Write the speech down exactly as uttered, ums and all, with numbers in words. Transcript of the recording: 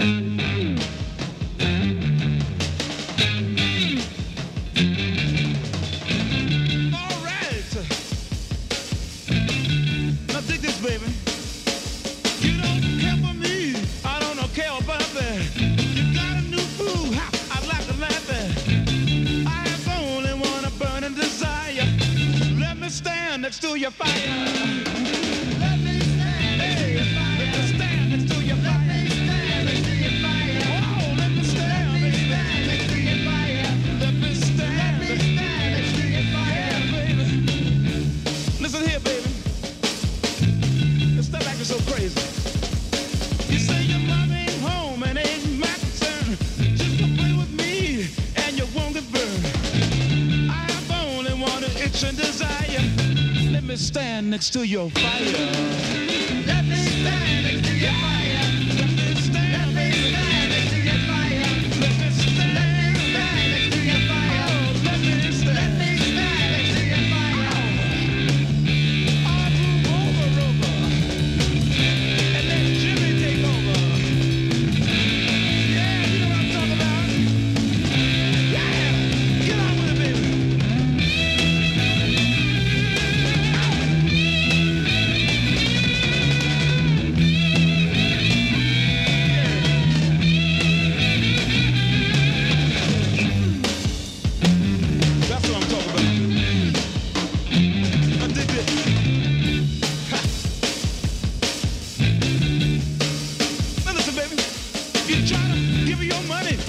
Next to your fire. Let me stand next to your fire. Let me stand next to your fire. Let me stand next to your fire. Oh, let me stand next to your fire. Let me stand next to your fire, baby. Listen here, baby. Stop acting so crazy. You say your mom ain't home and ain't my concern. Just to play with me and you won't get burned. I've only one itch and desire. Let me stand next to your fire. Let me stand next to your fire. Let me stand, let me stand next to your fire. Let me stand, let me stand next to your fire. Oh, let me stand, let me stand next to your fire. I'll move over, over, and let Jimmy take over. Yeah, you know what I'm talking about. Yeah, get on with it, baby. You try to give me your money.